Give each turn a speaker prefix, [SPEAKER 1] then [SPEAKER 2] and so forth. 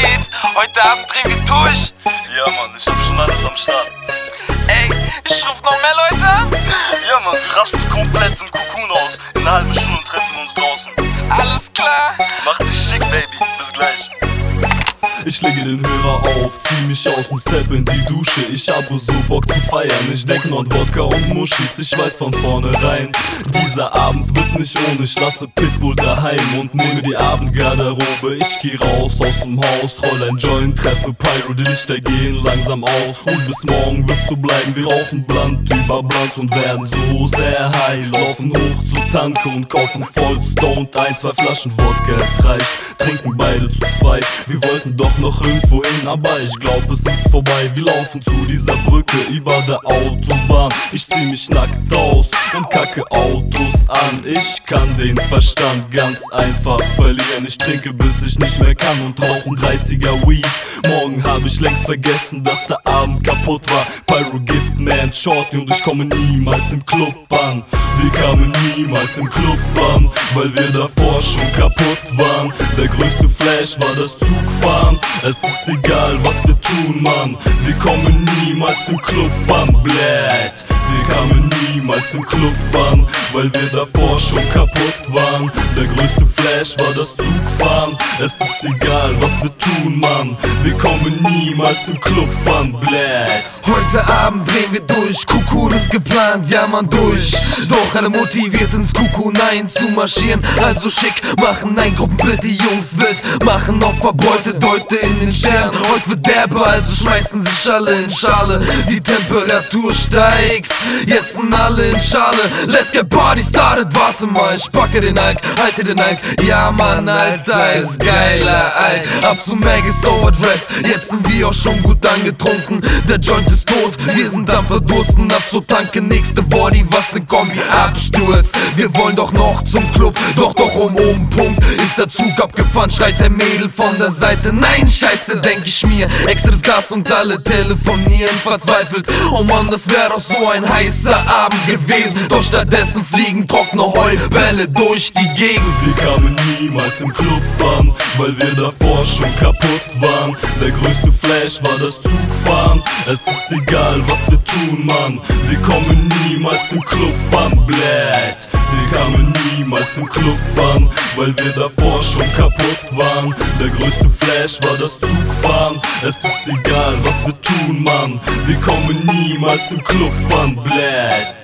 [SPEAKER 1] geht? Heute Abend drehen wir durch.
[SPEAKER 2] Ja, Mann, ich hab schon alles am Start.
[SPEAKER 1] Ey, ich ruf noch mehr Leute an.
[SPEAKER 2] Ja, Mann, wir rasten komplett im Cocoon aus. In einer halben Stunde treffen wir uns draußen.
[SPEAKER 1] Alles klar.
[SPEAKER 2] Mach dich schick, Baby. Bis gleich.
[SPEAKER 3] Ich lege den Hörer auf, zieh mich aus und step in die Dusche. Ich habe so Bock zu feiern, ich denk nur an Wodka und Muschis. Ich weiß von vornherein, dieser Abend wird nicht ohne. Ich lasse Pitbull daheim und nehme die Abendgarderobe. Ich geh raus aus dem Haus, roll ein Joint, treffe Pyro, die Lichter gehen langsam aus. Und bis morgen wird's so bleiben, wir rauchen Blunt über Blunt und werden so sehr high. Laufen hoch zur Tanke und kaufen voll stoned 1, 2 Flaschen Wodka, es reicht. Trinken beide zu zweit, wir wollten doch noch irgendwo hin, aber ich glaub es ist vorbei. Wir laufen zu dieser Brücke über der Autobahn. Ich zieh mich nackt aus und kacke Autos an. Ich kann den Verstand ganz einfach verlieren. Ich trinke bis ich nicht mehr kann und rauch 30er Weed. Morgen hab ich längst vergessen, dass der Abend kaputt war. Pyro gibt mir ein Shorty und ich komme niemals im Club an. Wir kamen niemals im Club an, weil wir davor schon kaputt waren. Der größte Flash war das Zugfahren. Es ist egal, was wir tun, Mann. Wir kommen niemals im Club an, blät. Wir kamen niemals im Club an, weil wir davor schon kaputt waren. Der größte Flash war das Zugfahren. Es ist egal, was wir tun, Mann. Wir kommen niemals im Club an, blät.
[SPEAKER 4] Heute Abend drehen wir durch, Cocoon ist geplant, ja man durch. Doch alle motiviert ins Cocoon einzumarschieren. Also schick, machen ein Gruppenbild, die Jungs wild machen auf Verbeute, Deute in den Stern. Heute wird derbe, also schmeißen sich alle in Schale. Die Temperatur steigt, jetzt sind alle in Schale. Let's get party started, warte mal, ich packe den Alk, halte den Alk. Ja man, Alter, ist geiler Alk. Ab zu Maggie, so addressed, jetzt sind wir auch schon gut angetrunken. Der Joint ist tot, wir sind am Verdursten. Ab zur Tanke, nächste Body, was ne Kombi abstürzt. Wir wollen doch noch zum Club, doch um Punkt ist der Zug abgefahren, schreit der Mädel von der Seite. Nein, scheiße, denk ich mir, extra das Gas und alle telefonieren verzweifelt. Oh Mann, das wär doch so ein heißer Abend gewesen. Doch stattdessen fliegen trockene Heubälle durch die Gegend.
[SPEAKER 3] Wir kamen niemals im Club an, weil wir davor schon kaputt waren. Der größte Flash war das Zugfahren. Es ist egal, was wir tun, Mann. Wir kommen niemals im Club an, blät. Wir kamen niemals im Club an, weil wir davor schon kaputt waren. Der größte Flash war das Zugfahren. Es ist egal, was wir tun, Mann. Wir kommen niemals im Club an, blät.